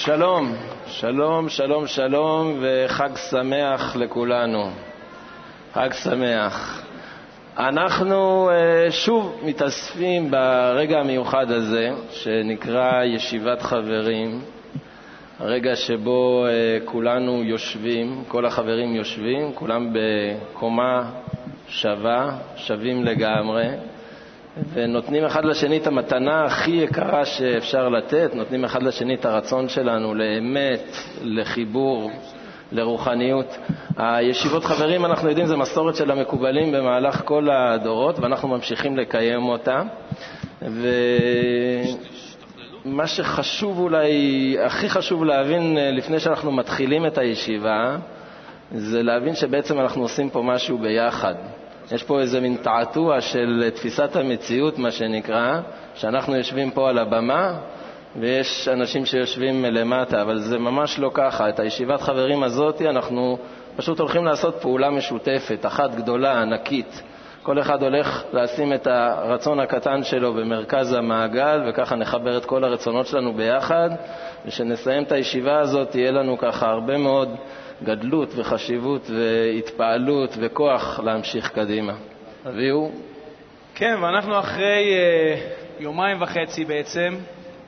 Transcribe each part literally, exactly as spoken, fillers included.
שלום, שלום, שלום, שלום, וחג שמח לכולנו. חג שמח. אנחנו שוב מתאספים ברגע המיוחד הזה, שנקרא ישיבת חברים, הרגע שבו כולנו יושבים, כל החברים יושבים, כולם בקומה שווה, שווים לגמרי, ונותנים אחד לשני את המתנה הכי יקרה שאפשר לתת, נותנים אחד לשני את הרצון שלנו לאמת, לחיבור, לרוחניות. הישיבות חברים, אנחנו יודעים, זה מסורת של המקובלים במהלך כל הדורות, ואנחנו ממשיכים לקיים אותה. ומה שחשוב אולי, הכי חשוב להבין לפני שאנחנו מתחילים את הישיבה, זה להבין שבעצם אנחנו עושים פה משהו ביחד. יש פה איזה מין תעתוע של תפיסת המציאות, מה שנקרא, שאנחנו יושבים פה על הבמה, ויש אנשים שיושבים למטה, אבל זה ממש לא ככה. את הישיבת חברים הזאת אנחנו פשוט הולכים לעשות פעולה משותפת, אחת גדולה, ענקית. כל אחד הולך לשים את הרצון הקטן שלו במרכז המעגל, וככה נחבר את כל הרצונות שלנו ביחד, ושנסיים את הישיבה הזאת תהיה לנו ככה הרבה מאוד גדלות וחשיבות והתפעלות וכוח להמשיך קדימה. אביהו? כן, ואנחנו אחרי uh, יומיים וחצי בעצם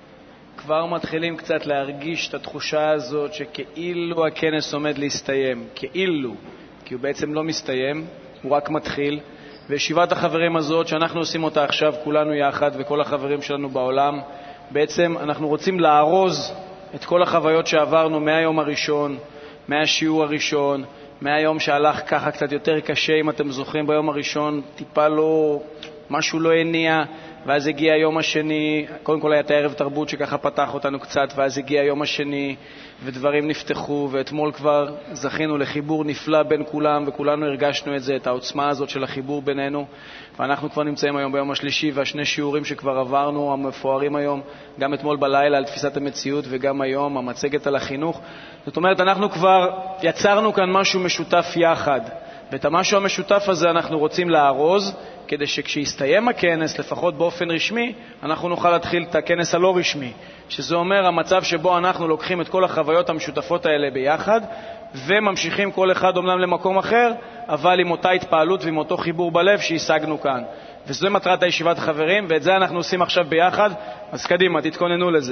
כבר מתחילים קצת להרגיש את התחושה הזאת שכאילו הכנס עומד להסתיים, כאילו, כי הוא בעצם לא מסתיים, הוא רק מתחיל. וישיבת החברים הזאת שאנחנו עושים אותה עכשיו כולנו יחד וכל החברים שלנו בעולם, בעצם אנחנו רוצים לארוז את כל החוויות שעברנו מהיום הראשון, מהשיעור הראשון, מהיום שהלך ככה קצת יותר קשה, אם אתם זוכרים, ביום הראשון טיפה לא, משהו לא הניע, ואז הגיע היום השני, קודם כל היה את הערב תרבות שככה פתח אותנו קצת, ואז הגיע היום השני, ודברים נפתחו, ואתמול כבר זכינו לחיבור נפלא בין כולם, וכולנו הרגשנו את זה, את העוצמה הזאת של החיבור בינינו, ואנחנו כבר נמצאים היום ביום השלישי, והשני שיעורים שכבר עברנו, המפוארים היום, גם אתמול בלילה על תפיסת המציאות, וגם היום המצגת על החינוך. זאת אומרת, אנחנו כבר יצרנו כאן משהו משותף יחד, ואת המשהו המשותף הזה אנחנו רוצים לארוז, כדי שכשיסתיים הכנס, לפחות באופן רשמי, אנחנו נוכל להתחיל את הכנס הלא רשמי, שזה אומר המצב שבו אנחנו לוקחים את כל החוויות המשותפות האלה ביחד, וממשיכים כל אחד אומנם למקום אחר, אבל עם אותה התפעלות ועם אותו חיבור בלב שהשגנו כאן. וזו מטרת הישיבת חברים, ואת זה אנחנו עושים עכשיו ביחד, אז קדימה, תתכוננו לזה.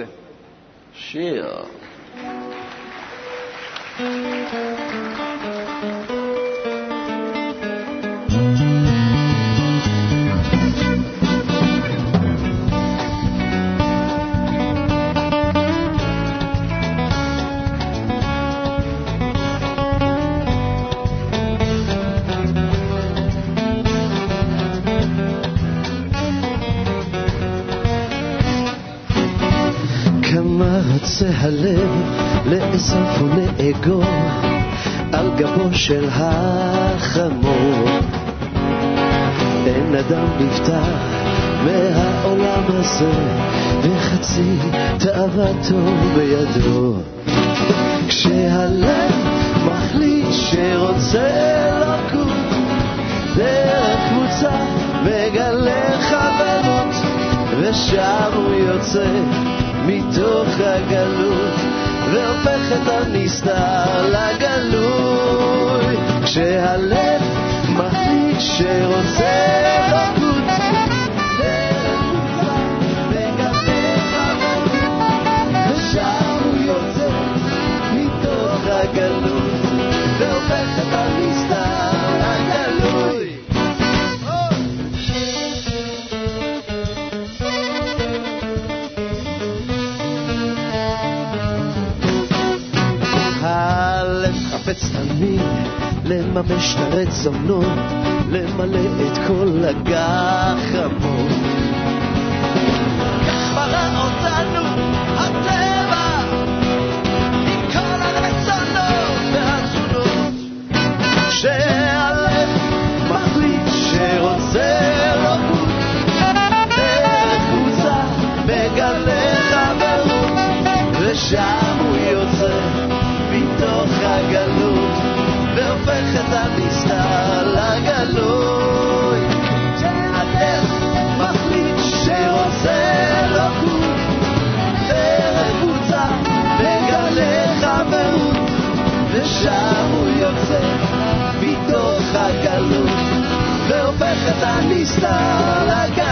שיר. רוצה הלב לאסוף ולאגור על גבו של החמור. אין אדם נפטר מהעולם הזה וחצי תאוותו בידו. כשהלב מחליט שרוצה לקום דרך קבוצה מגלה חברות, ושם הוא יוצא מתוך הגלות והופך את הנסתר לגלוי. כשהלב מחליט שרוצה לקום דרך קבוצה מגלה חברות, ושם הוא יוצא מתוך הגלות והופך את הנסתר לגלוי. חפץ תמיד לממש את הרצונות, למלא את כל הגחמות. כך ברא אותנו הטבע עם כל הרצונות והתשונות. כשהלב מחליט שרוצה לקום דרך קבוצה מגלה חברות, ושם הוא יוצא מתוך הגלות והופך את הנסתר לגלוי. כשהלב מחליט שרוצה לקום דרך קבוצה מגלה הנסתר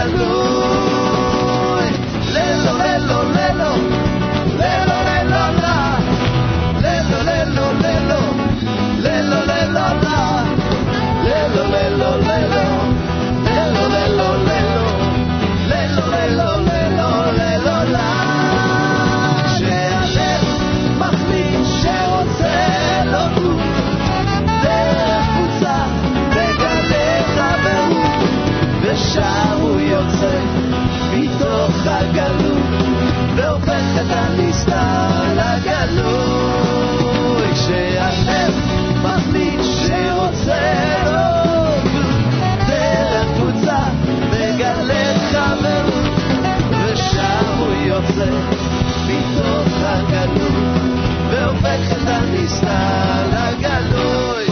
לגלוי. ללו ללו ללו ללו ללו לה ללו ללו ללו ללו ללו לה ללו ללו ללו ללו ללו ללו ללו ללו ללו ללו לה. כשהלב מחליט שרוצה לטוס דרך קבוצה בגלי חברות, ושם הוא יוצא מתוך הגלות והופך את הנסתר לגלוי. כשהלב מחליט שרוצה לטוס דרך קבוצה בגלי חברות, ושם הוא יוצא מתוך הגלות והופך את הנסתר לגלוי.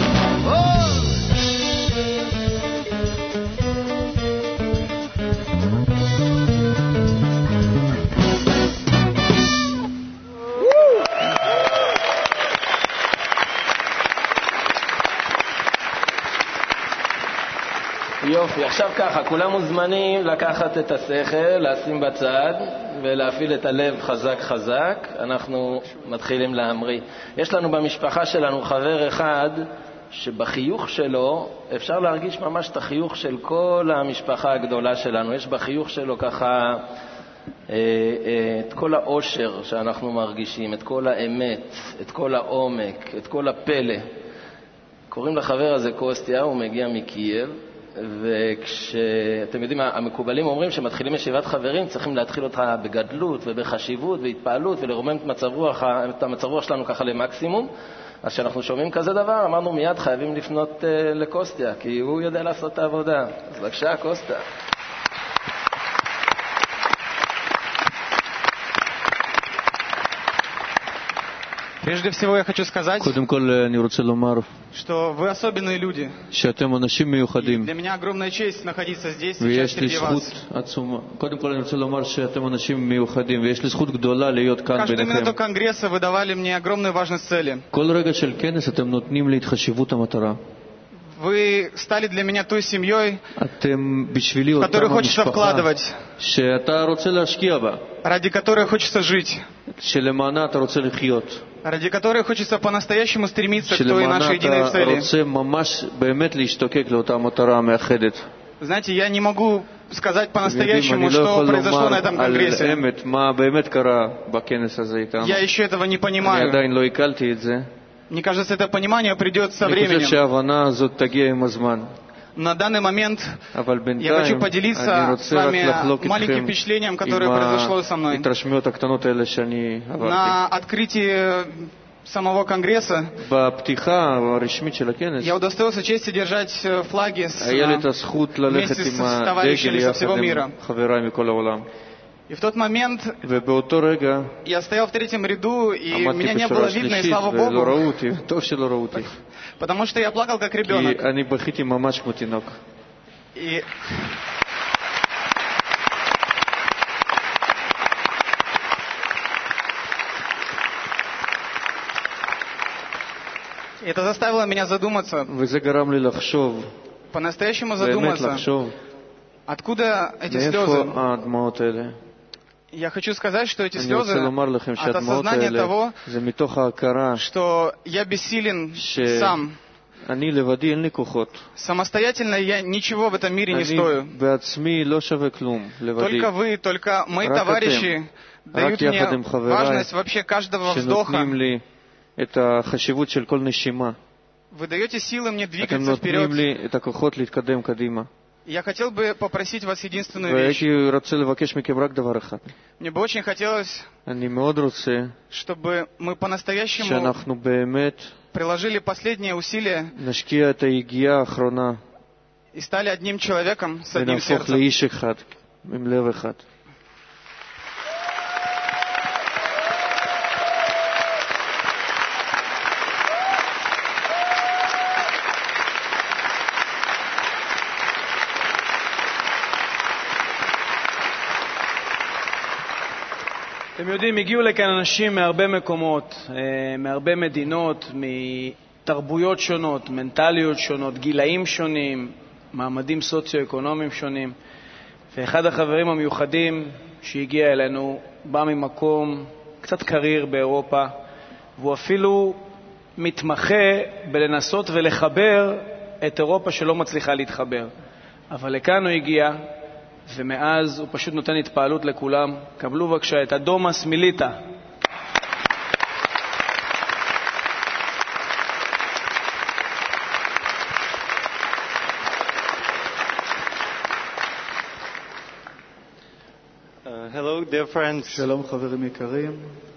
יופי, עכשיו ככה, כולם מוזמנים לקחת את השכל, לשים בצד ולהפעיל את הלב חזק חזק. אנחנו מתחילים להמריא. יש לנו במשפחה שלנו חבר אחד שבחיוך שלו אפשר להרגיש ממש את החיוך של כל המשפחה הגדולה שלנו. יש בחיוך שלו ככה אה, אה, את כל האושר שאנחנו מרגישים, את כל האמת, את כל העומק, את כל הפלא. קוראים לחבר הזה קוסטיה, הוא מגיע מקייב. וכשאתם יודעים, המקובלים אומרים שמתחילים ישיבת חברים, צריכים להתחיל אותה בגדלות ובחשיבות והתפעלות ולרומם את מצב רוח, את המצב רוח שלנו ככה למקסימום. אז כשאנחנו שומעים כזה דבר, אמרנו מיד חייבים לפנות uh, לקוסטיה, כי הוא יודע לעשות את העבודה. אז בבקשה, קוסטה. Прежде всего я хочу сказать, קודם כל אני רוצה לומר что вы особенные люди. שאתם אנשים מיוחדים, Для меня огромная честь находиться здесь сейчас ויש לי среди זכות вас. עצומה. קודם כל אני רוצה לומר שאתם אנשים מיוחדים, ויש לי זכות גדולה להיות כאן Каждую ביניכם. минуту конгресса вы давали мне огромную важность цели. כל רגע של כנס אתם נותנים לי את חשיבות המטרה. Вы стали для меня той семьей, אתם בשבילי в которую אותם хочется המשפחה вкладывать, שאתה רוצה להשקיע בה, ради которой хочется жить, שלמענה אתה רוצה לחיות, ради которой хочется по-настоящему стремиться к той שלמענה нашей единой אתה цели. רוצה ממש באמת להשתוקק לאותה מטרה המאחדת. Знаете, я не могу сказать יודעים, по-настоящему, אני לא что יכול произошло на לומר этом על конгрессе. אמת מה באמת קרה בכנס הזה איתנו. Я еще этого не אני понимаю. עדיין לא עיכלתי את זה. Мне кажется, это понимание придет со אני חושב временем. שההבנה הזאת תגיע עם הזמן. На данный момент אבל я хочу בינתיים אני поделиться с רוצה רק вами לחלוק маленьким איתכם впечатлением, עם которое произошло со мной. ההתרשמויות הקטנות האלה שאני עברתי. На открытии самого конгресса בפתיחה הרשמית של הכנס я удостоился чести держать флаги с, היה לי את הזכות ללכת вместе עם с товарищами הדגל со всего יחד мира. עם חבריי מכל העולם. И в тот момент ובאותו רגע я стоял в третьем ряду, и меня עמדתי не было בשורה видно, и שלישית слава ולא Богу, ראו אותי, טוב שלא ראו אותי, потому что я плакал как כי ребенок. אני בכיתי ממש כמו תינוק. И это заставило меня задуматься, וזה גרם לי לחשוב, по-настоящему באמת задуматься, לחשוב, откуда эти מאיפה слезы. הדמעות האלה. Я хочу сказать, что эти אני רוצה слезы לומר לכם от שהדמעות осознания האלה того, זה מתוך ההכרה что я бессилен ש- сам. אני לבדי אין לי כוחות. Самостоятельно я ничего в этом мире не אני стою. בעצמי לא שווה כלום, לבדי. Только вы, только мои רק товарищи дают רק мне יחד עם חבריי важность вообще каждого вздоха. שנותנים לי את החשיבות של כל נשימה. Вы даете силы мне אתם двигаться נותנים вперед. לי את הכוחות להתקדם קדימה. Я хотел бы попросить вас единственную вещь. והייתי רוצה לבקש מכם רק דבר אחד. Мне бы очень хотелось, אני מאוד רוצה чтобы мы по-настоящему שאנחנו באמת приложили последние усилия נשקיע את היגיעה האחרונה и стали одним человеком с одним ונהפוך сердцем. לאיש אחד, עם לב אחד. אתם יודעים, הגיעו לכאן אנשים מהרבה מקומות, מהרבה מדינות, מתרבויות שונות, מנטליות שונות, גילאים שונים, מעמדים סוציו-אקונומיים שונים. ואחד החברים המיוחדים שהגיע אלינו בא ממקום קצת קריר באירופה, והוא אפילו מתמחה בלנסות ולחבר את אירופה שלא מצליחה להתחבר. אבל לכאן הוא הגיע, ומאז הוא פשוט נותן התפעלות לכולם. קבלו בבקשה את אדומס מיליטה. Hello, dear friends. שלום חברים יקרים.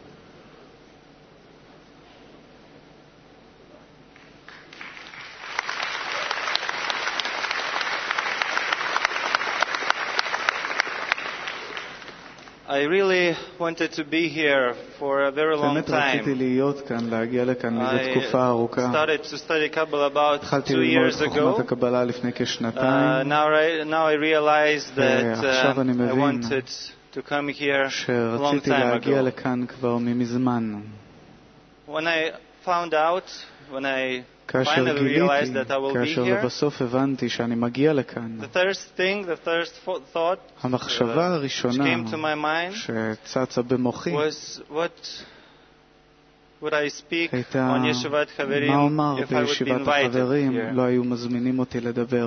I really wanted to be here for a very long באמת רציתי time. להיות כאן, להגיע לכאן מזה תקופה I ארוכה. started to study Kabbalah about התחלתי two ללמוד years את חוכמת ago. הקבלה לפני Uh, כשנתיים, now, I, now I realized that ועכשיו uh, אני I מבין wanted to come here a long שרציתי time להגיע ago. לכאן כבר ממזמן. When I found out, when I כאשר finally גיליתי, realized that I will be כאשר here, לבסוף הבנתי שאני מגיע לכאן, the first thing, the first fo- thought המחשבה which הראשונה came to my mind שצצה במוחי was what would I speak הייתה on Yeshivat מה Chaverim אומר if I would be בישיבת invited החברים here. לא היו מזמינים אותי לדבר.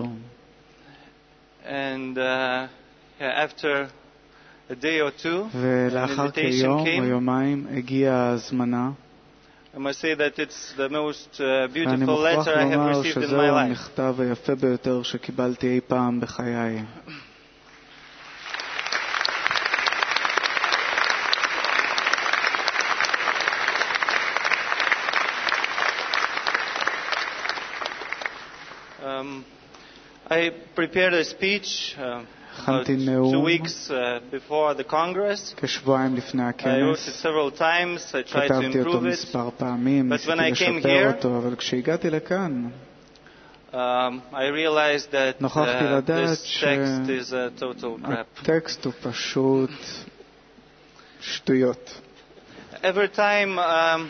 And uh, yeah, after a day or two, an ולאחר invitation כיום או came. יומיים הגיעה ההזמנה, I must say that it's the most uh, ואני beautiful מוכרח letter I have לומר received in שזהו my life. המכתב היפה ביותר שקיבלתי אי פעם בחיי. Um, I prepared a speech uh, about הכנתי two נאום weeks uh, before the Congress. כשבועיים לפני I wrote it הכנס, several times. I tried to כתבתי אותו improve it. מספר פעמים, But when ניסיתי I came לשפר here, אותו, אבל כשהגעתי לכאן Um, I realized that נוכחתי uh, לדעת this text is a total crap. שהטקסט הוא פשוט שטויות. Every time um,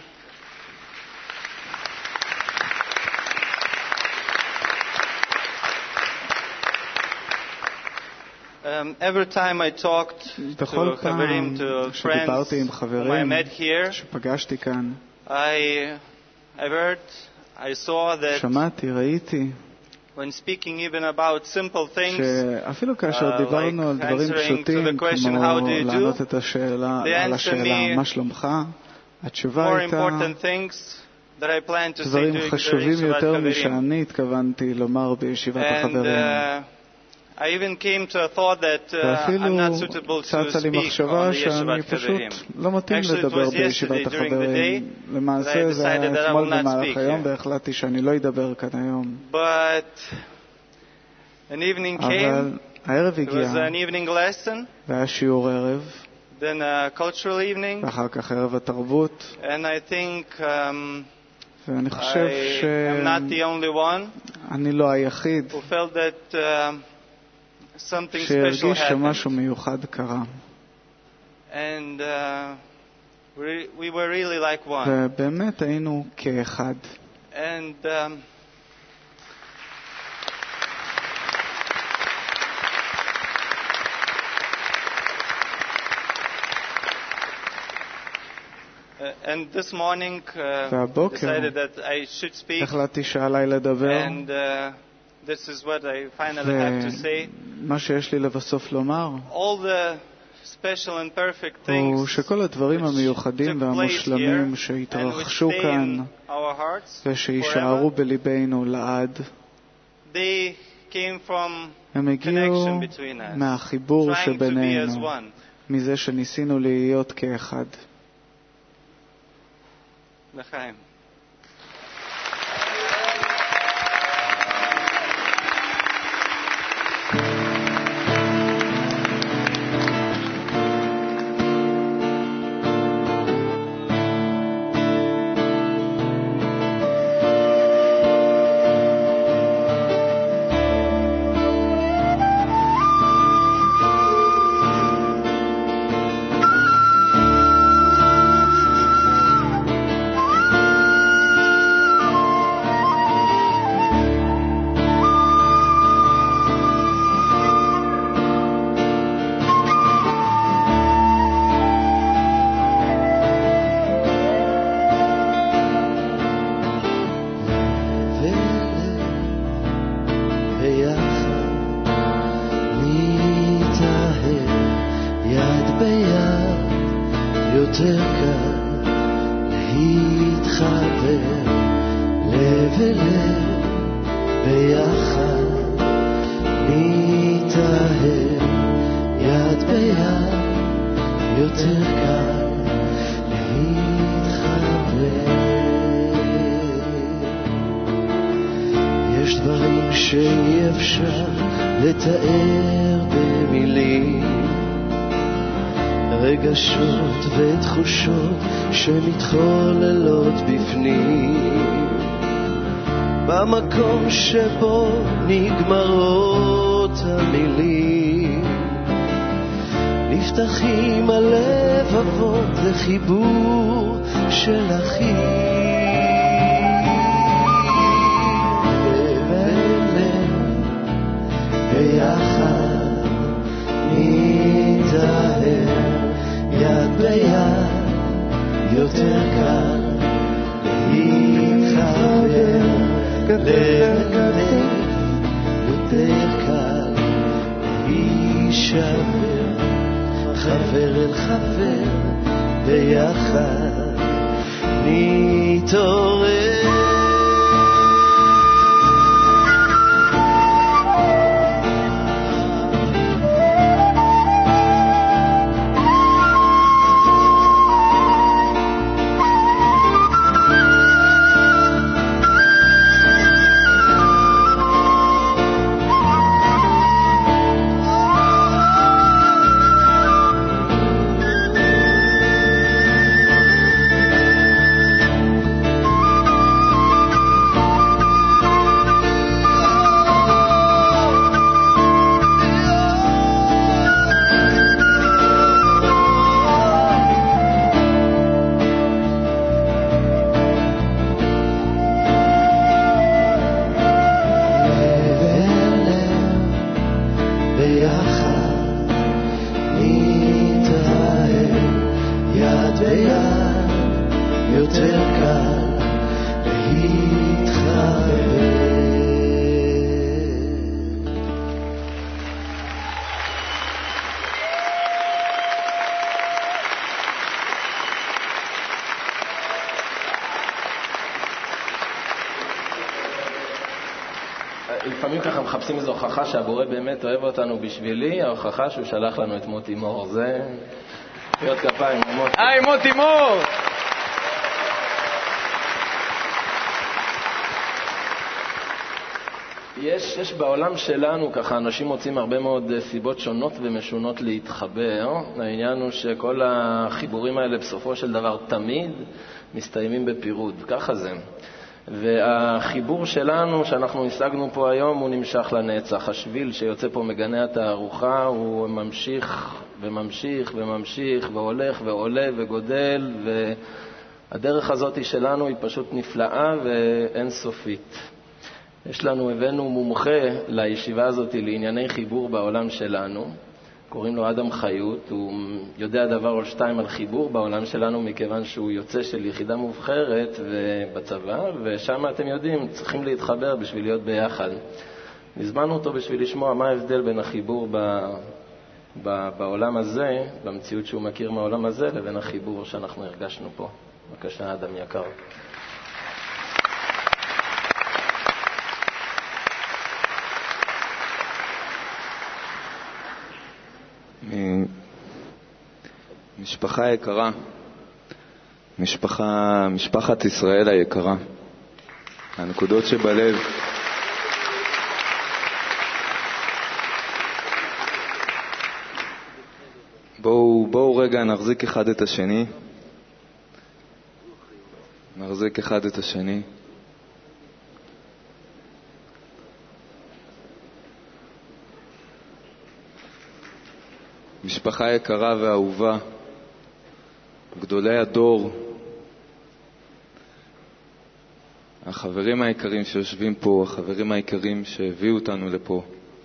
um, every time I talked to בכל פעם Chaverim, to friends שדיברתי עם whom I חברים met here, שפגשתי כאן, I I heard, I saw that שמעתי, ראיתי, when speaking even about simple things, שאפילו כאשר uh, דיברנו על like דברים answering to פשוטים the question, כמו "How do you do?" לענות את השאלה, they על answer השאלה me מה שלומך, התשובה more הייתה important things that I plan to say דברים during the חשובים Yeshivat יותר Chaverim. משאני התכוונתי לומר בישיבת And החברים. uh, I even came to a thought that uh, ואפילו I'm not suitable to צצה לי speak מחשבה on the שאני Yeshivat פשוט Chaverim. לא מתאים Actually, it לדבר was בישיבת yesterday during the החברים. day למעשה that I זה היה decided that I אתמול will not במהלך speak היום here. והחלטתי שאני לא אדבר כאן היום. But an evening אבל came, הערב it הגיע, was an evening lesson, והיה שיעור ערב, then a cultural evening, ואחר כך ערב התרבות, and I think um, ואני חושב I am not the only one שאני לא היחיד who felt that uh, something special שהרגיש happened. שמשהו מיוחד קרה. And uh, we, we were really like one. ובאמת היינו כאחד. And um, uh, and this morning uh, והבוקר decided that I should speak, החלטתי שעליי לדבר, and uh, this is what I finally have to say. ומה שיש לי לבסוף לומר All the special and perfect הוא things שכל הדברים which המיוחדים took place והמושלמים here and which שהתרחשו stay כאן in our hearts ושיישארו forever, בליבנו לעד, they came from הם הגיעו connection between us, מהחיבור trying to be as שבינינו, one. מזה שניסינו להיות כאחד. לחיים. Thank יותר קל להתחבר לב אל לב ביחד נתאהב יד ביד יותר קל להתחבר. יש דברים שאי אפשר לתאר במילים, רגשות ותחושות שמתחוללות בפנים, במקום שבו נגמרות המילים נפתחים הלבבות לחיבור של אחים. לב אל לב ביחד נתאהב יד ביד יותר קל להתחבר. לב אל לב יותר קל להישבר, חבר אל חבר ביחד נתעורר. לפעמים ככה מחפשים איזו הוכחה שהבורא באמת אוהב אותנו בשבילי, ההוכחה שהוא שלח לנו את מוטי מור. זה פיות כפיים, מוטי. היי, מוטי מור! יש, יש בעולם שלנו ככה, אנשים מוצאים הרבה מאוד סיבות שונות ומשונות להתחבר. העניין הוא שכל החיבורים האלה בסופו של דבר תמיד מסתיימים בפירוד, ככה זה. והחיבור שלנו שאנחנו השגנו פה היום הוא נמשך לנצח. השביל שיוצא פה מגני התערוכה הוא ממשיך וממשיך וממשיך והולך ועולה וגודל, והדרך הזאת שלנו היא פשוט נפלאה ואין סופית. יש לנו, הבאנו מומחה לישיבה הזאת לענייני חיבור בעולם שלנו, קוראים לו אדם חיות. הוא יודע דבר או שתיים על חיבור בעולם שלנו מכיוון שהוא יוצא של יחידה מובחרת בצבא, ושם אתם יודעים צריכים להתחבר בשביל להיות ביחד. נזמנו אותו בשביל לשמוע מה ההבדל בין החיבור ב... ב... בעולם הזה, במציאות שהוא מכיר מהעולם הזה, לבין החיבור שאנחנו הרגשנו פה. בבקשה, אדם יקר. משפחה יקרה, משפחה, משפחת ישראל היקרה, הנקודות שבלב, בואו, בואו רגע נחזיק אחד את השני, נחזיק אחד את השני. משפחה יקרה ואהובה, גדולי הדור, החברים היקרים שיושבים פה, החברים היקרים שהביאו אותנו לפה,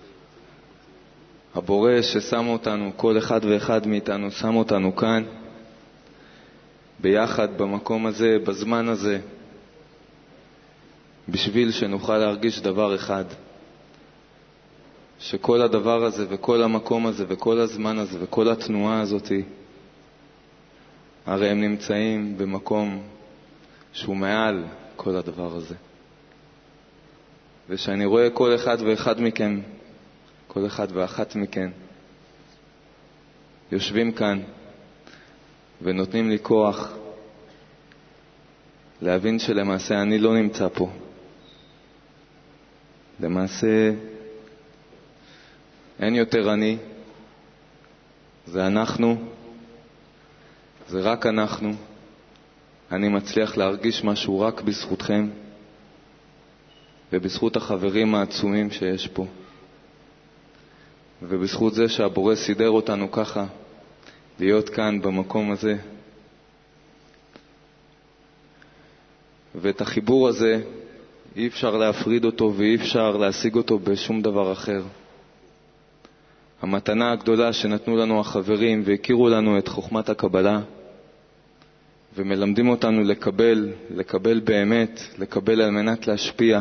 הבורא ששם אותנו, כל אחד ואחד מאיתנו שם אותנו כאן ביחד במקום הזה, בזמן הזה, בשביל שנוכל להרגיש דבר אחד, שכל הדבר הזה וכל המקום הזה וכל הזמן הזה וכל התנועה הזאת הרי הם נמצאים במקום שהוא מעל כל הדבר הזה. ושאני רואה כל אחד ואחד מכם, כל אחד ואחת מכם, יושבים כאן ונותנים לי כוח להבין שלמעשה אני לא נמצא פה. למעשה אין יותר אני, זה אנחנו, זה רק אנחנו. אני מצליח להרגיש משהו רק בזכותכם ובזכות החברים העצומים שיש פה, ובזכות זה שהבורא סידר אותנו ככה להיות כאן במקום הזה. ואת החיבור הזה אי אפשר להפריד אותו ואי אפשר להשיג אותו בשום דבר אחר. המתנה הגדולה שנתנו לנו החברים והכירו לנו את חוכמת הקבלה ומלמדים אותנו לקבל, לקבל באמת, לקבל על מנת להשפיע.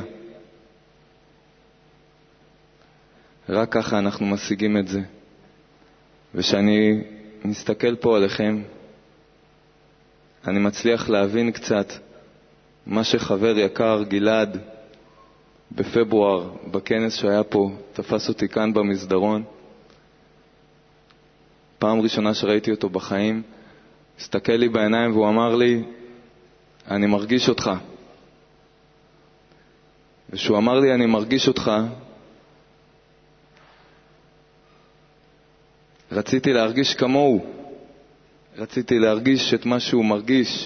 רק ככה אנחנו משיגים את זה. ושאני מסתכל פה עליכם, אני מצליח להבין קצת מה שחבר יקר גלעד בפברואר בכנס שהיה פה תפס אותי כאן במסדרון. פעם ראשונה שראיתי אותו בחיים, הסתכל לי בעיניים והוא אמר לי, אני מרגיש אותך. ושהוא אמר לי אני מרגיש אותך, רציתי להרגיש כמוהו, רציתי להרגיש את מה שהוא מרגיש,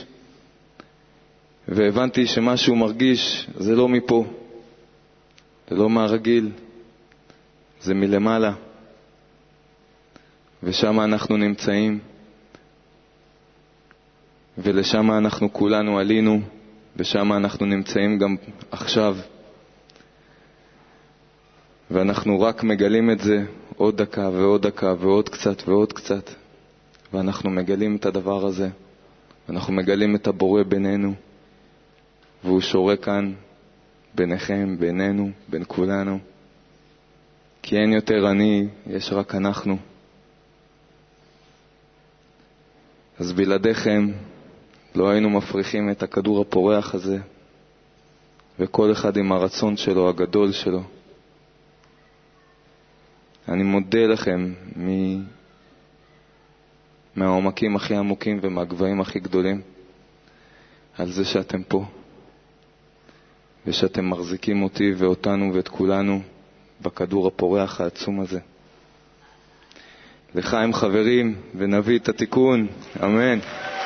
והבנתי שמה שהוא מרגיש זה לא מפה, זה לא מהרגיל, זה מלמעלה, ושם אנחנו נמצאים, ולשם אנחנו כולנו עלינו, ושם אנחנו נמצאים גם עכשיו, ואנחנו רק מגלים את זה עוד דקה ועוד דקה ועוד קצת ועוד קצת, ואנחנו מגלים את הדבר הזה, אנחנו מגלים את הבורא בינינו, והוא שורה כאן ביניכם, בינינו, בין כולנו, כי אין יותר אני, יש רק אנחנו. אז בלעדיכם לא היינו מפריחים את הכדור הפורח הזה, וכל אחד עם הרצון שלו, הגדול שלו. אני מודה לכם מ... מהעומקים הכי עמוקים ומהגבהים הכי גדולים על זה שאתם פה, ושאתם מחזיקים אותי ואותנו ואת כולנו בכדור הפורח העצום הזה. לחיים חברים, ונביא את התיקון. אמן.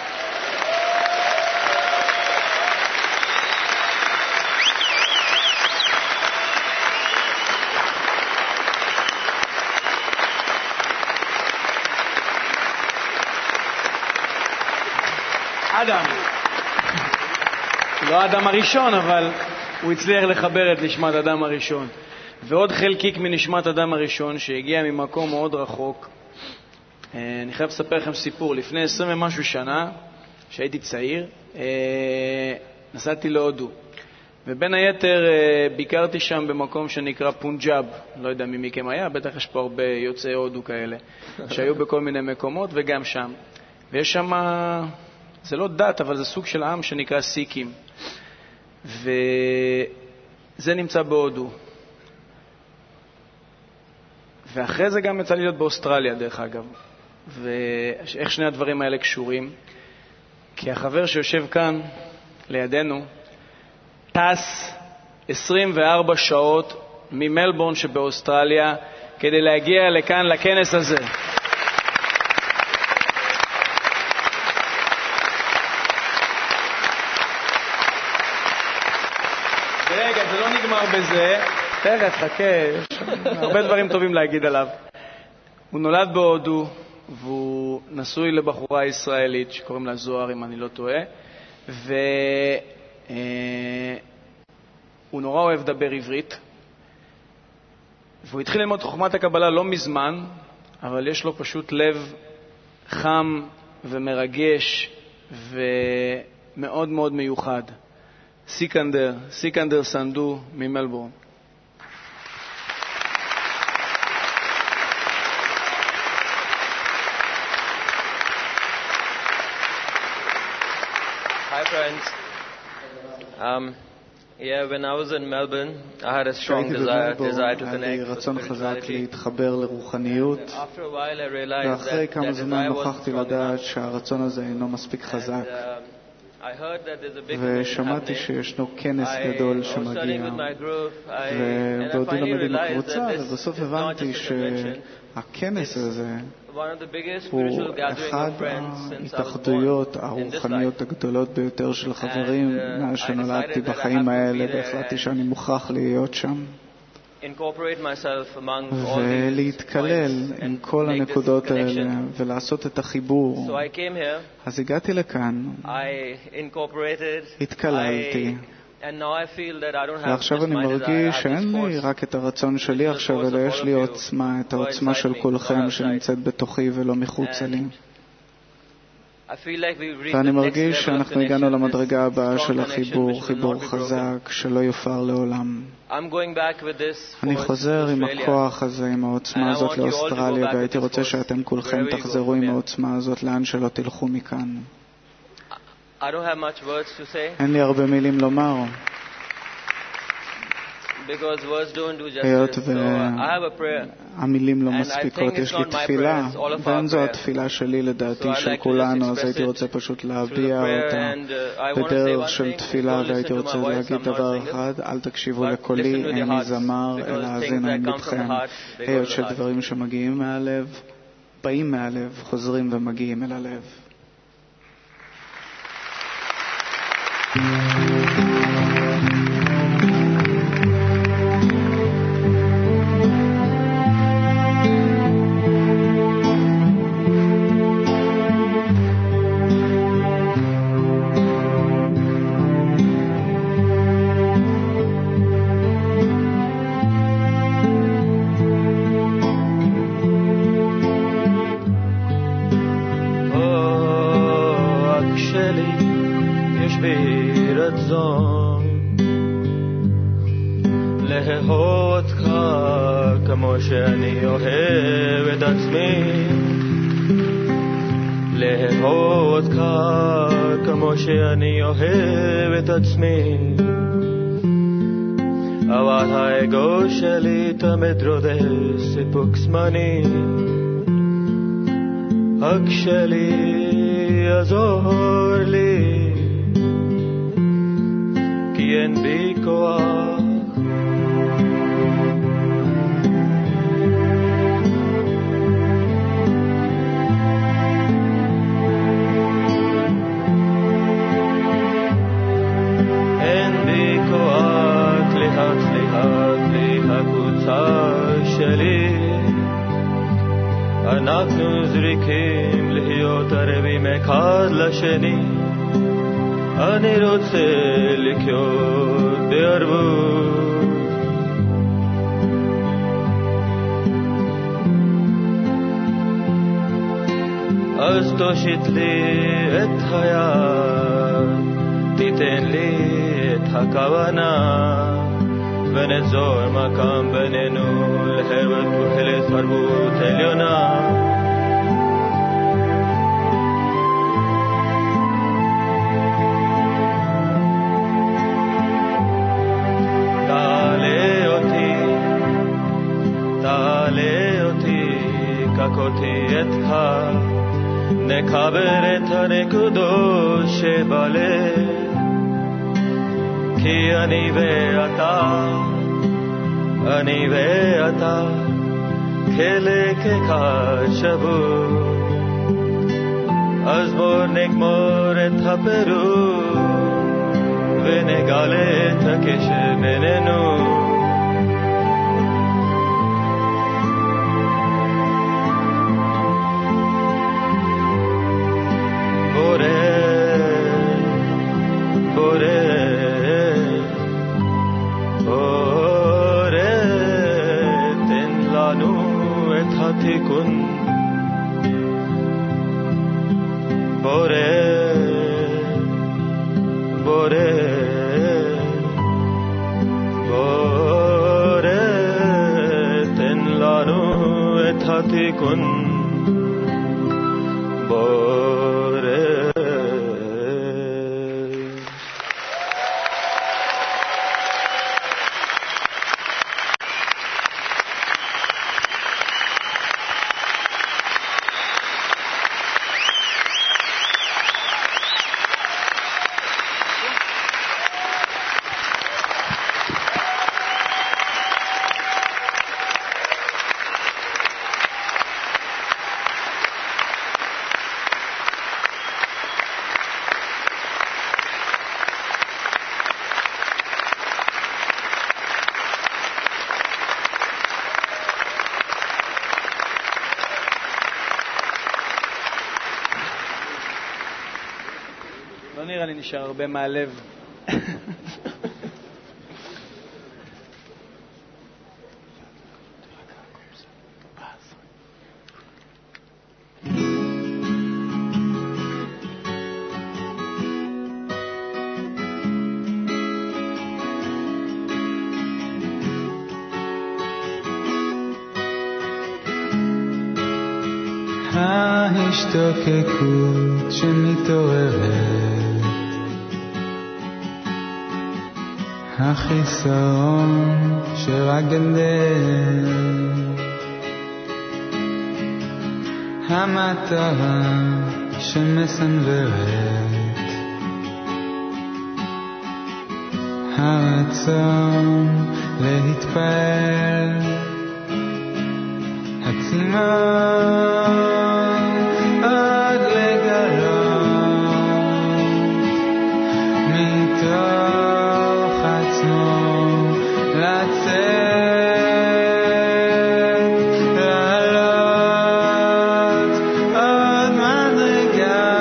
אדם, לא האדם הראשון, אבל הוא הצליח לחבר את נשמת אדם הראשון. ועוד חלקיק מנשמת אדם הראשון שהגיע ממקום מאוד רחוק. אני חייב לספר לכם סיפור. לפני עשרים ומשהו שנה, שהייתי צעיר, נסעתי להודו. ובין היתר ביקרתי שם במקום שנקרא פונג'אב. לא יודע מי מכם היה, בטח יש פה הרבה יוצאי הודו כאלה, שהיו בכל מיני מקומות וגם שם. ויש שם, זה לא דת, אבל זה סוג של עם שנקרא סיקים. וזה נמצא בהודו. ואחרי זה גם יצא לי להיות באוסטרליה, דרך אגב. ואיך שני הדברים האלה קשורים? כי החבר שיושב כאן לידינו טס עשרים וארבע שעות ממלבורן שבאוסטרליה כדי להגיע לכאן לכנס הזה. ורגע, זה לא נגמר בזה. תכף, חכה, יש הרבה דברים טובים להגיד עליו. הוא נולד בהודו, והוא נשוי לבחורה ישראלית שקוראים לה זוהר, אם אני לא טועה, והוא נורא אוהב לדבר עברית, והוא התחיל ללמוד חוכמת הקבלה לא מזמן, אבל יש לו פשוט לב חם ומרגש ומאוד מאוד מיוחד. סיקנדר, סיקנדר סנדו ממלבורן. Hi, friends. Um, yeah, when I was in Melbourne, I had a strong כשהייתי desire, בבלבורן, desire to היה לי connect with רצון חזק spirituality. להתחבר לרוחניות, And after a while, I realized ואחרי that כמה that זמן desire wasn't נוכחתי strong לדעת enough. שהרצון הזה אינו מספיק And חזק, um, I heard that there's a big convention ושמעתי happening. שישנו כנס I גדול was studying שמגיע, with my group, I, and I ובעודי finally למד עם realized הקבוצה, that this ובסוף is not הבנתי just a convention. שהכנס הזה One of the biggest הוא spiritual gathering אחד of friends since I was ההתאחדויות born in this הרוחניות life. הגדולות ביותר של חברים And, uh, מאז I שנולדתי decided that I בחיים have to האלה, be there והחלטתי and- שאני מוכרח להיות שם Incorporate myself among all these ולהתקלל points עם and כל make this הנקודות האלה connection. ולעשות את החיבור. So I came here, אז הגעתי לכאן, I incorporated, התקללתי, I, and now I feel that I don't have ועכשיו just אני my desire, I מרגיש have שאין this לי force. רק את הרצון שלי This is the עכשיו, force אלא of יש all לי of you עוצמה, את who are העוצמה inside של me, not כולכם outside. שנמצאת בתוכי ולא מחוץ And לי. I feel like we've reached ואני the next מרגיש level of שאנחנו הגענו connection, למדרגה this הבאה strong של connection החיבור, which will חיבור not be broken. חזק שלא יופר לעולם. I'm going back with this אני force חוזר to עם Australia. הכוח הזה, עם העוצמה And I הזאת want you all to go לאוסטרליה, back והייתי with this רוצה force שאתם כולכם wherever you go תחזרו from עם here. העוצמה הזאת לאן שלא תלכו מכאן. I don't have much words to say אין לי הרבה מילים לומר, because words don't do היות justice. So uh, I have a prayer. והמילים לא And I מספיקות. think it's יש לי not my תפילה, prayer, it's all of our ואין זו prayer. התפילה שלי לדעתי, So I'd של like to just כולנו, אז express הייתי it רוצה פשוט through the להביע prayer, אותה and uh, I want to say בדרך one של thing. תפילה, Don't listen והייתי to my רוצה voice, להגיד I'm not דבר singer. אחד, אל תקשיבו But לקולי, listen with your איני hearts, זמר, because אלא things האזינו that עם come from the לבכם, heart, they go היות to the heart. שדברים שמגיעים מהלב, באים מהלב, חוזרים ומגיעים אל הלב. שאני אוהב את עצמי, לאהוב אותך כמו שאני אוהב את עצמי. אבל האגו שלי תמיד רודף סיפוק זמני. רק שלי יעזור לי, כי אין בי כוח. אנחנו זריקים להיות ערבים אחד לשני. אני רוצה לחיות בערבות, אז תושיט לי את היד, תיתן לי את הכוונה, ונזור מקם בינינו להרבת וחלת תרבות עליונה. תעלה אותי, תעלה אותי, קק אותי אתך, נקבר את הנקודות שבלב, כי אני ואתה, אני ואתה, חלק אחד שבור. אז בוא נגמור את הפירוק ונגלה את הקשר בינינו. בורא, בורא, תיקון. בורא, בורא, בורא, תן לנו את התיקון. בורא. לא נראה לי נשאר הרבה מהלב. ההשתוקקות שמתעוררת, החיסרון שרק גדל, המטרה שמסנוורת, הרצון להתפעל, הצימון עד לגלות מתוך עצמו לצאת, לעלות עוד מדרגה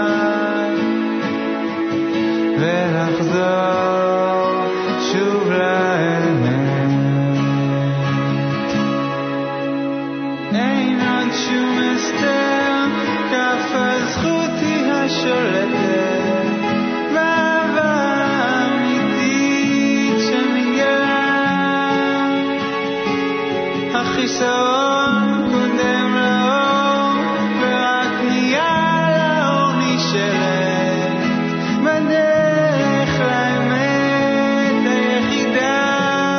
ולחזור שוב לאמת. אין עוד שום הסתר, כף הזכות היא השולטת, ואהבה אמיתית שמגיעה. החיסרון קודם לאור, ורק נהיה לאור נשארת בדרך לאמת היחידה.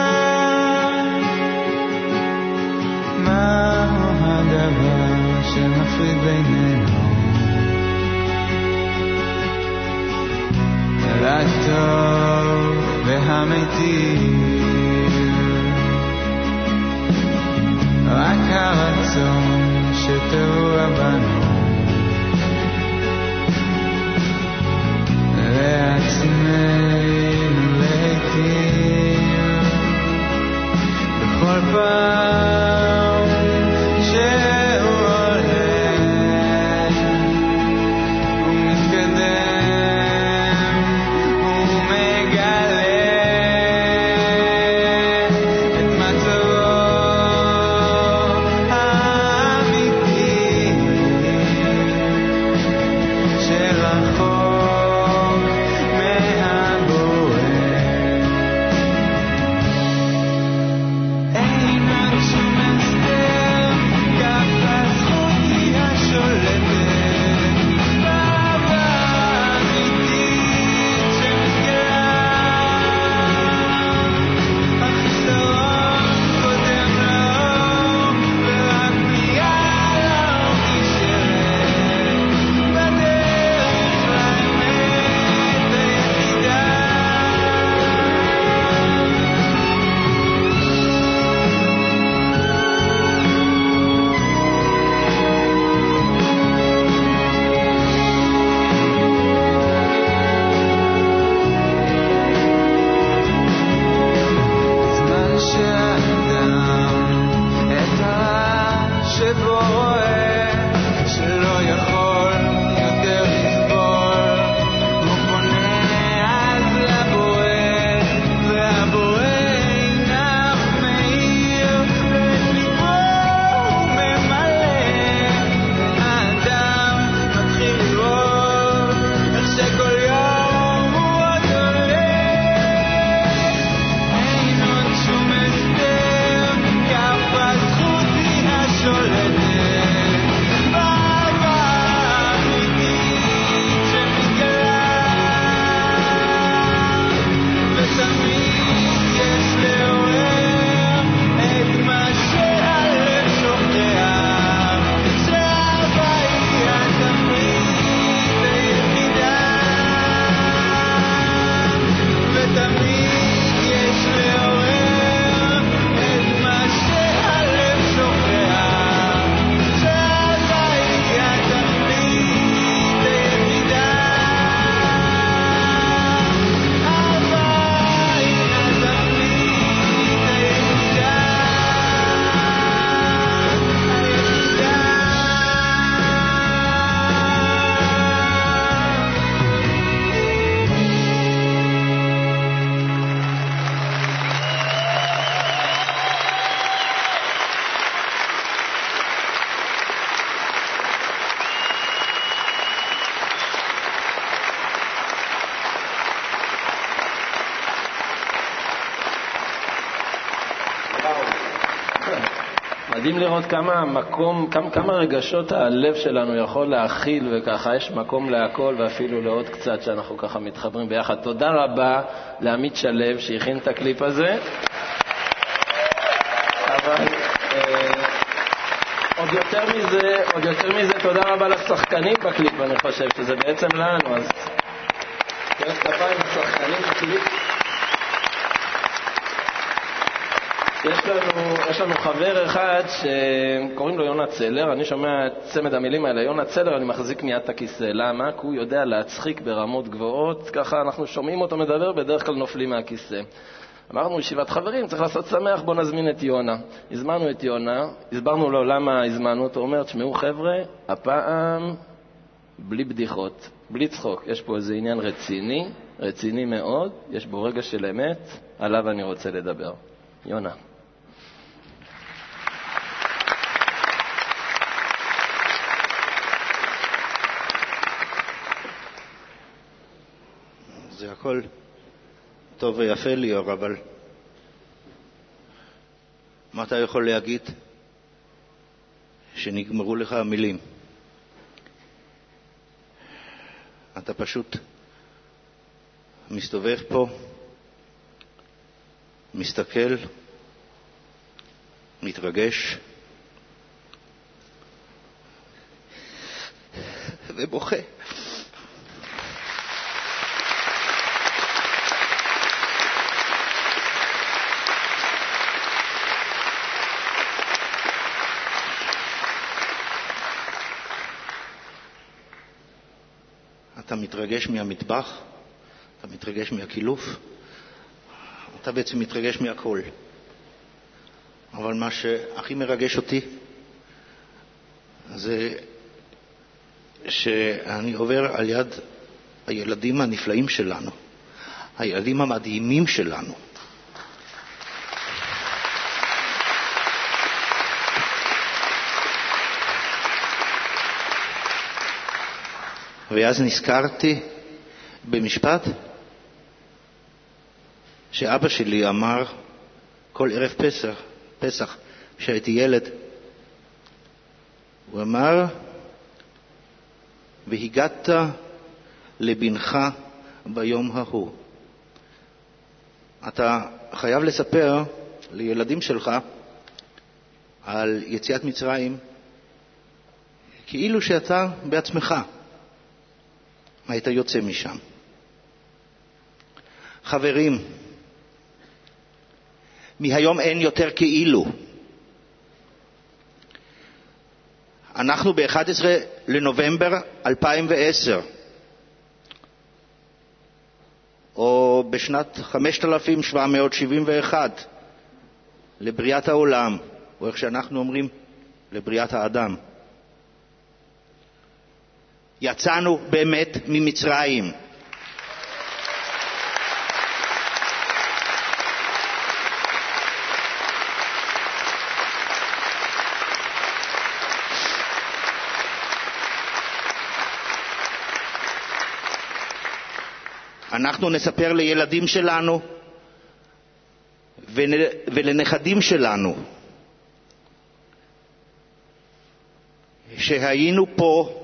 מהו הדבר שמפריד בינינו? לטוב והמיטיב, רק הרצון שטבוע בנו לעצמנו להיטיב. בכל פעם שהוא עולה הוא מתקדם, הוא מגלה את מצבו האמיתי. מדהים לראות כמה מקום, כמה, כמה רגשות הלב שלנו יכול להכיל, וככה יש מקום להכל ואפילו לעוד קצת שאנחנו ככה מתחברים ביחד. תודה רבה לעמית שלב שהכין את הקליפ הזה. אבל אה, עוד יותר מזה, עוד יותר מזה, תודה רבה לשחקנים בקליפ, אני חושב שזה בעצם לנו, אז תראה כפיים לשחקנים בקליפ. יש לנו, יש לנו חבר אחד שקוראים לו יונה צלר, אני שומע את צמד המילים האלה, יונה צלר, אני מחזיק מיד את הכיסא. למה? כי הוא יודע להצחיק ברמות גבוהות, ככה אנחנו שומעים אותו מדבר, בדרך כלל נופלים מהכיסא. אמרנו, ישיבת חברים, צריך לעשות שמח, בוא נזמין את יונה. הזמנו את יונה, הסברנו לו למה הזמנו אותו, הוא אומר, תשמעו חבר'ה, הפעם בלי בדיחות, בלי צחוק, יש פה איזה עניין רציני, רציני מאוד, יש בו רגע של אמת, עליו אני רוצה לדבר. יונה. זה הכל טוב ויפה ליאור, אבל מה אתה יכול להגיד שנגמרו לך המילים? אתה פשוט מסתובב פה, מסתכל, מתרגש ובוכה. אתה מתרגש מהמטבח, אתה מתרגש מהקילוף, אתה בעצם מתרגש מהכל. אבל מה שהכי מרגש אותי זה שאני עובר על יד הילדים הנפלאים שלנו, הילדים המדהימים שלנו. ואז נזכרתי במשפט שאבא שלי אמר כל ערב פסח, פסח, כשהייתי ילד. הוא אמר, והגעת לבנך ביום ההוא. אתה חייב לספר לילדים שלך על יציאת מצרים כאילו שאתה בעצמך היית יוצא משם. חברים, מהיום אין יותר כאילו. אנחנו ב-אחד עשר לנובמבר אלפיים ועשר, או בשנת חמשת אלפים שבע מאות שבעים ואחת לבריאת העולם, או איך שאנחנו אומרים, לבריאת האדם. יצאנו באמת ממצרים. אנחנו נספר לילדים שלנו ולנכדים שלנו שהיינו פה,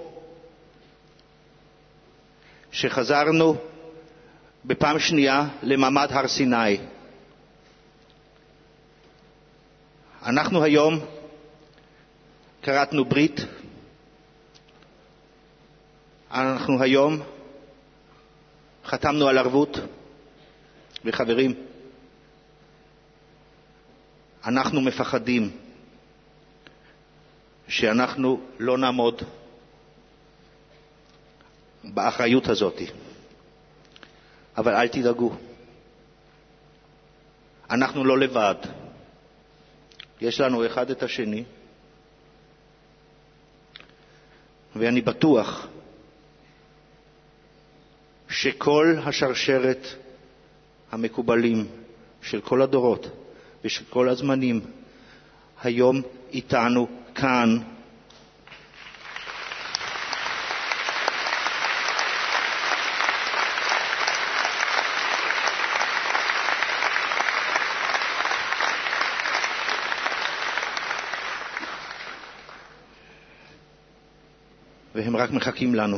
שחזרנו בפעם שנייה למעמד הר סיני. אנחנו היום קראתנו ברית, אנחנו היום חתמנו על ערבות, וחברים, אנחנו מפחדים שאנחנו לא נעמוד באחריות הזאת. אבל אל תדאגו, אנחנו לא לבד. יש לנו אחד את השני, ואני בטוח שכל השרשרת המקובלים של כל הדורות ושל כל הזמנים היום איתנו כאן. והם רק מחכים לנו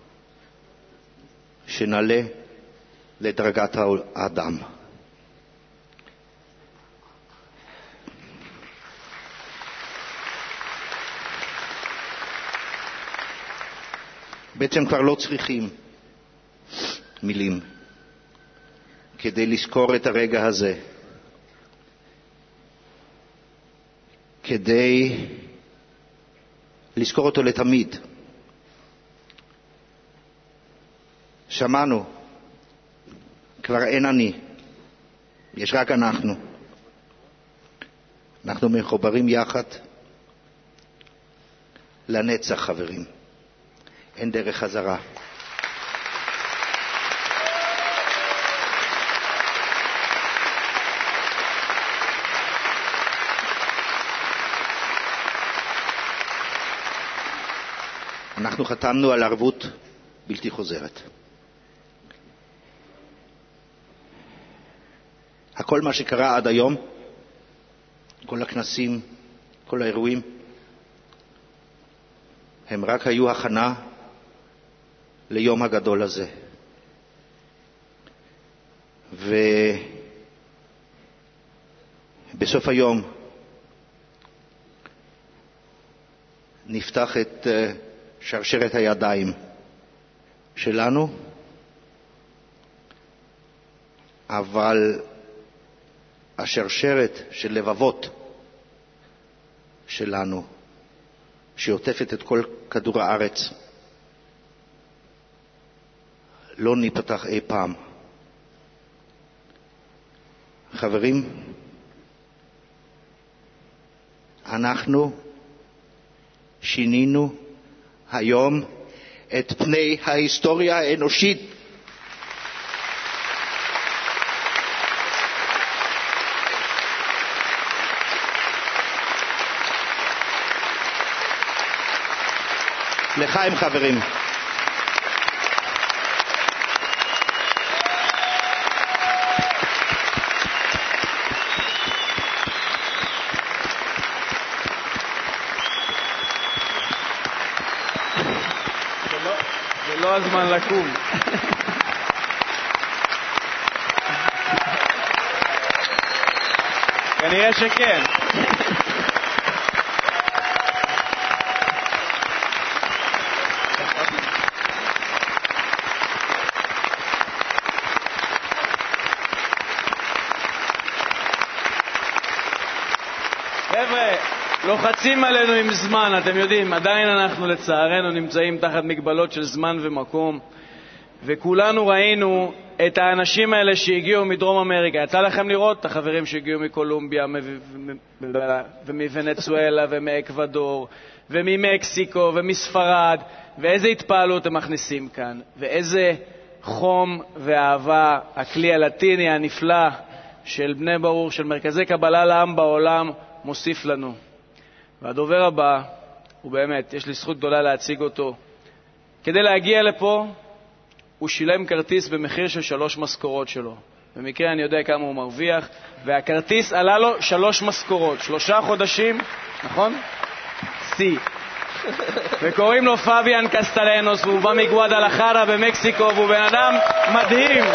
שנעלה לדרגת האדם. בעצם כבר לא צריכים מילים כדי לזכור את הרגע הזה, כדי לזכור אותו לתמיד. שמענו, כבר אין אני, יש רק אנחנו. אנחנו מחוברים יחד לנצח, חברים. אין דרך חזרה. אנחנו חתמנו על ערבות בלתי חוזרת. הכל מה שקרה עד היום, כל הכנסים, כל האירועים, הם רק היו הכנה ליום הגדול הזה. ובסוף היום נפתח את שרשרת הידיים שלנו, אבל השרשרת של לבבות שלנו, שעוטפת את כל כדור הארץ, לא ניפתח אי פעם. חברים, אנחנו שינינו היום את פני ההיסטוריה האנושית. לחיים, חברים. זה לא הזמן לקום. כנראה שכן. חבר'ה, לוחצים עלינו עם זמן, אתם יודעים, עדיין אנחנו לצערנו נמצאים תחת מגבלות של זמן ומקום, וכולנו ראינו את האנשים האלה שהגיעו מדרום אמריקה. יצא לכם לראות את החברים שהגיעו מקולומביה ומוונצואלה ומאקוודור וממקסיקו ומספרד, ואיזה התפעלות הם מכניסים כאן, ואיזה חום ואהבה הכלי הלטיני הנפלא של בני ברוך, של מרכזי קבלה לעם בעולם, מוסיף לנו. והדובר הבא, הוא באמת, יש לי זכות גדולה להציג אותו. כדי להגיע לפה, הוא שילם כרטיס במחיר של שלוש משכורות שלו. במקרה אני יודע כמה הוא מרוויח, והכרטיס עלה לו שלוש משכורות, שלושה חודשים, נכון? סי. וקוראים לו פאביאן קסטלנוס, והוא בא מגואדלחרה במקסיקו, והוא בן אדם מדהים.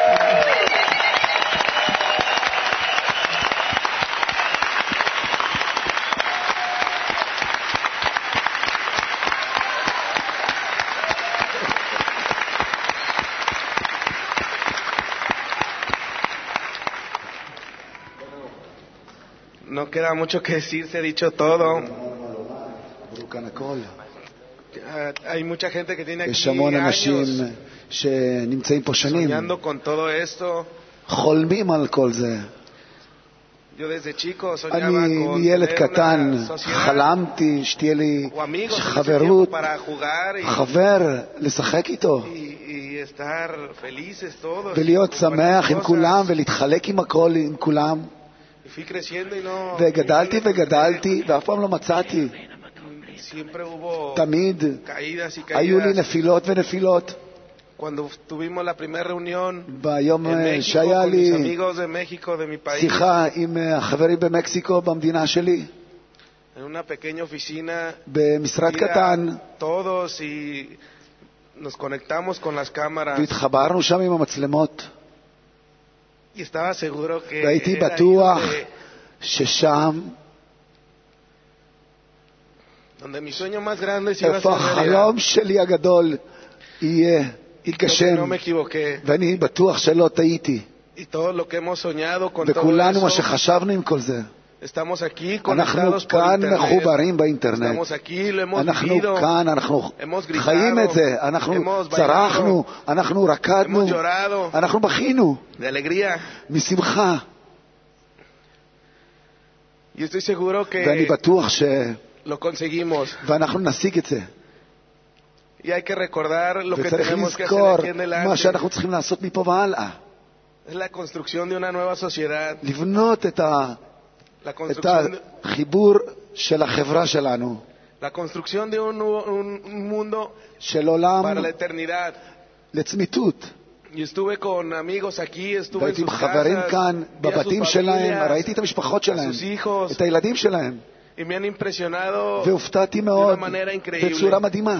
No queda mucho que decir, se ha dicho todo. Hay mucha gente que tiene aquí יש המון אנשים años שנמצאים פה שנים, soñando con todo esto. חולמים על כל זה. Yo desde chico soñaba אני con מילד tener קטן una sociedad חלמתי שתהיה לי o amigos en ese חברות, tiempo para jugar y, חבר, לשחק איתו y, y estar felices todos. ולהיות y שמח עם cosas. כולם ולהתחלק עם הכל עם כולם. Y fui creciendo y no. וגדלתי וגדלתי ואף פעם לא מצאתי. Siempre hubo תמיד caídas y היו לי caídas. נפילות ונפילות. Cuando tuvimos la primera reunión ביום en México שהיה con mis לי amigos de México, de mi país, שיחה עם החברים במקסיקו במדינה שלי, en una pequeña oficina, במשרד mira, קטן, todos y nos conectamos con las cámaras. והתחברנו שם עם המצלמות, Y estaba seguro que והייתי era ahí בטוח donde, ששם, donde mi sueño más grande se iba a איפה hacer realidad. החלום שלי הגדול יהיה, Creo que יתגשם, no me equivoqué. ואני בטוח שלא טעיתי. Y todo lo que hemos soñado con todo וכולנו מה eso, שחשבנו עם כל זה. estamos aquí אנחנו conectados por כאן internet. מחוברים באינטרנט. Estamos aquí, lo hemos אנחנו vivido, כאן, אנחנו hemos gritado, חיים את זה, אנחנו hemos צרחנו, bailado, אנחנו רקדנו, hemos llorado אנחנו בכינו de alegría. משמחה, Y estoy seguro ואני que בטוח ש... lo conseguimos. ואנחנו נשיג את זה. Y hay que recordar lo que וצריך tenemos que hacer לזכור aquí en מה adelante. שאנחנו צריכים לעשות מפה והלאה. Es la construcción de una nueva sociedad. לבנות את, ה... La את construcción, de, החיבור של החברה שלנו, la construcción de un, nuevo- un, un mundo של עולם para la eternidad. לצמיתות. Y estuve con amigos aquí, estuve en והייתי עם sus חברים casas, כאן, vi a sus בבתים שלהם, familias, ראיתי את המשפחות a שלהם, sus hijos, את הילדים שלהם, y me han impresionado והופתעתי de מאוד una manera increíble. בצורה מדהימה.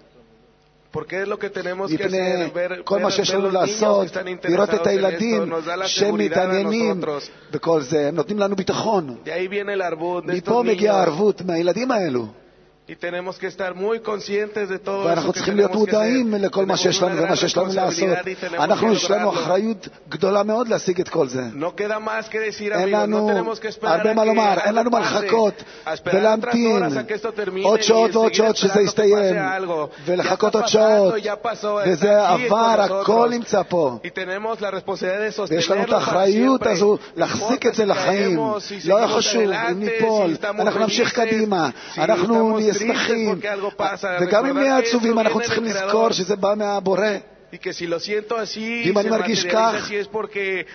Porque es lo que tenemos que מפני hacer, ver, כל מה ver, שיש ver לנו los niños que לעשות, están לראות את interesados en הילדים esto, nos da la seguridad a שמתעניינים nosotros. בכל זה, הם נותנים לנו ביטחון. De ahí viene el arbut de מפה estos מגיעה niños. הערבות מהילדים האלו. Y tenemos que estar muy conscientes de todo ואנחנו eso que צריכים להיות tenemos que hacer. מודעים לכל מה Tenemos שיש una לנו ומה gran שיש לנו לעשות. responsabilidad y tenemos אנחנו, que יש לנו lograrlo. אחריות גדולה מאוד להשיג את כל זה. No queda más que decir, אין amigos, לנו no tenemos que esperar הרבה a מה que לומר, אין algo לנו מה pase, לחכות a esperar ולהמתין otras horas a que esto termine עוד y שעות ועוד seguir שעות שזה esperando que יסתיים, pase algo. ולחכות Ya עוד está שעות, pasando, ya pasó, está וזה aquí con עבר, nosotros. הכל נמצא פה. Y tenemos la responsabilidad de ויש לנו את sostenerlo para האחריות siempre. הזו No להחזיק importa את זה si לחיים. caemos, si לא seguimos חשוב אם adelante, ניפול, si estamos אנחנו נמשיך felices, קדימה, si אנחנו estamos נהיה tristes שמחים, porque algo pasa. וגם אם נהיה Recordar que עצובים eso אנחנו viene צריכים del לזכור Creador. שזה בא מהבורא. Y que si lo siento así, ואם se אני מרגיש materializa כך, así es porque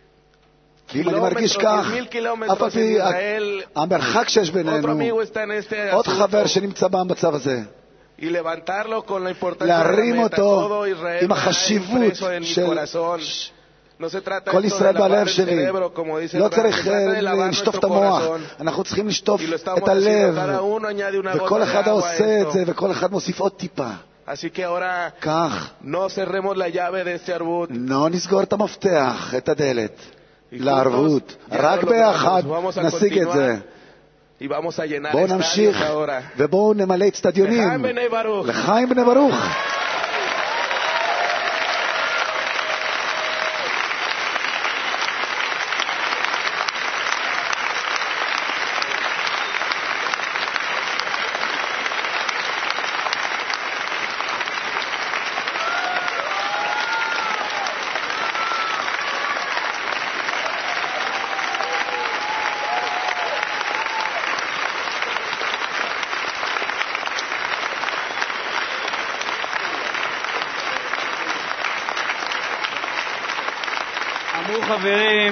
ואם אני מרגיש kilómetros, כך, diez mil אף kilómetros על en פי Israel, המרחק שיש otro בינינו, amigo está en este עוד חבר asunto. שנמצא במצב הזה, Y levantarlo con la importancia להרים de la meta. אותו Todo Israel עם va החשיבות impreso en mi של corazón. No se trata כל esto de ישראל lavar בלב el שלי. cerebro, como dice לא el Ram, se צריך trata de lavar לשטוף nuestro את המוח, corazón. אנחנו צריכים לשטוף Y lo estamos את הלב, haciendo, cada uno añade una וכל gota de אחד agua a עושה את esto. זה, וכל אחד מוסיף עוד טיפה. Así que ahora כך, no cerremos la llave de este arbut. לא נסגור את המפתח, את הדלת, Y לערבות, juntos ya רק lo ביחד logramos. Vamos a נשיג את זה. continuar y vamos a llenar בואו estadios נמשיך, ahora. ובואו נמלא אצטדיונים. לחיים בני ברוך. לחיים בני ברוך. אמרו חברים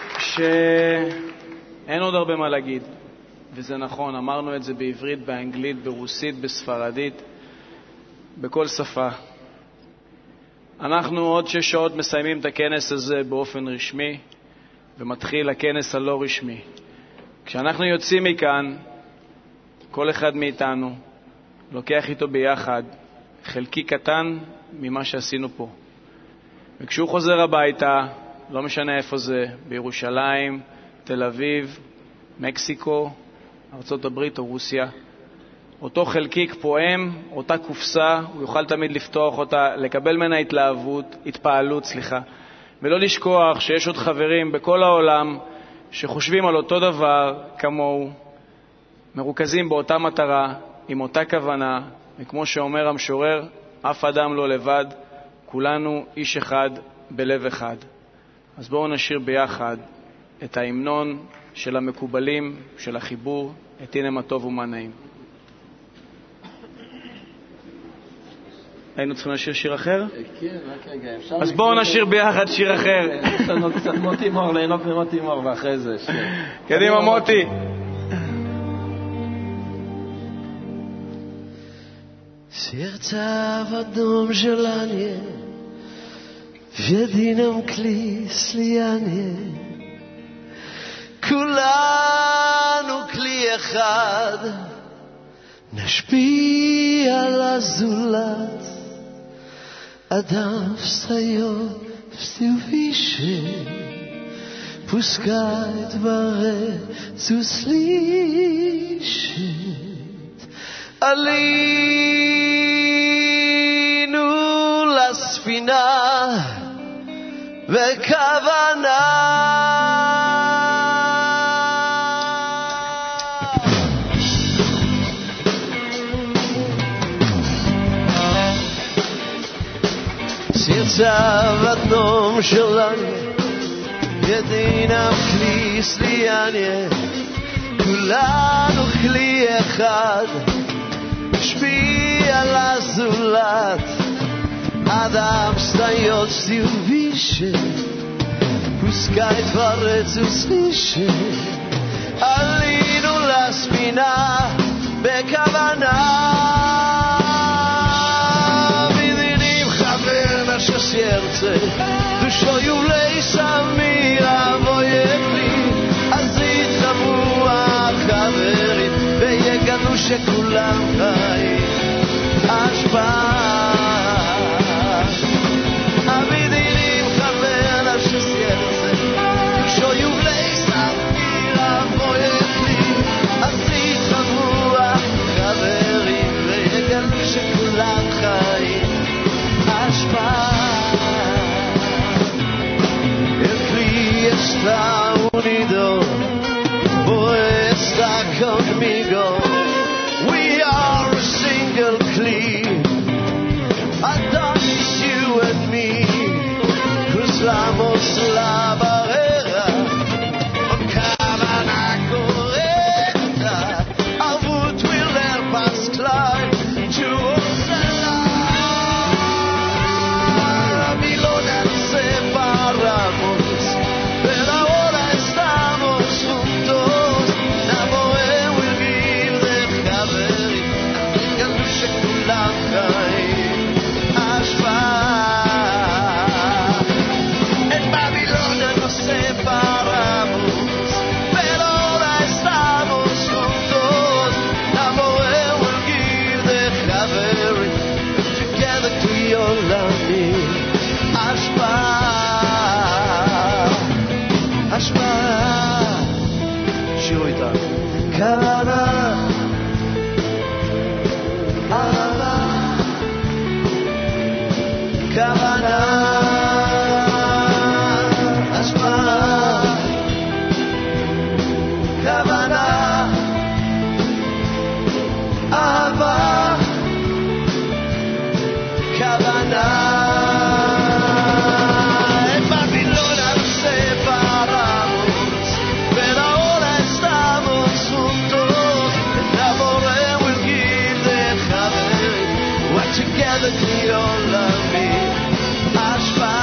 שאין עוד הרבה מה להגיד, וזה נכון, אמרנו את זה בעברית, באנגלית, ברוסית, בספרדית, בכל שפה. אנחנו עוד שש שעות מסיימים את הכנס הזה באופן רשמי, ומתחיל הכנס הלא רשמי. כשאנחנו יוצאים מכאן, כל אחד מאיתנו לוקח איתו ביחד חלקי קטן ממה שעשינו פה. וכשהוא חוזר הביתה, לא משנה איפה זה, בירושלים, תל אביב, מקסיקו, ארצות הברית או רוסיה, אותו חלקיק פועם, אותה קופסה, הוא יוכל תמיד לפתוח אותה, לקבל ממנה התלהבות, התפעלות, סליחה, ולא לשכוח שיש עוד חברים בכל העולם שחושבים על אותו דבר כמוהו, מרוכזים באותה מטרה, עם אותה כוונה, וכמו שאומר המשורר, אף אדם לא לבד, כולנו איש אחד בלב אחד. אז בואו נשיר ביחד את ההמנון של המקובלים, של החיבור, את הנה מה טוב ומה נעים. היינו צריכים לשיר שיר אחר? כן, רק רגע, אפשר... אז בואו נשיר ביחד שיר אחר. יש לנו קצת מוטי מור, ליהנות ממוטי מור, ואחרי זה... קדימה מוטי. Сердца в одном желании, в едином клей слияние. Кулану клей כלי אחד נשפיע על הזולת אדם סטריות סילבישה פוסקת ברצוס לישת עלינו לספינה וכוונה צוות נום שלנו ידינם כלי סליאניה כולנו כלי אחד משפיע על הזולת אדם סטיות סילבישה פוסקאית ורצוס לישה עלינו לספינה בכוונה serce duszo yulei samira voyekli azit khavu khaverim veyeganu shekulam chayim ashpa avidinim khaver serce duszo yulei samira voyekli azit khavu khaverim veyeganu shekulam chayim ashpa está unido, pues está conmigo. We are a single clean. Adam is you and me. Cruzamos la barrera con cabana correcta. Our foot will help us climb to Osela. Milona separamos. Kavana, Ahava, Kavana, Ashpa, Kavana, Ahava, Kavana. Together to your loving Ashpa,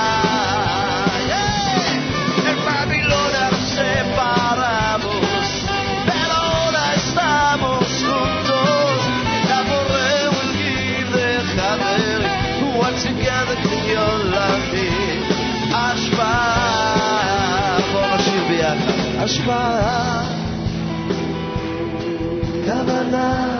yeah. En Babilón nos separamos, pero ahora estamos juntos. Naboré will give the Chaver, who are together to your loving Ashpa. בוא נשיר ביחד. Ashpa, כוונה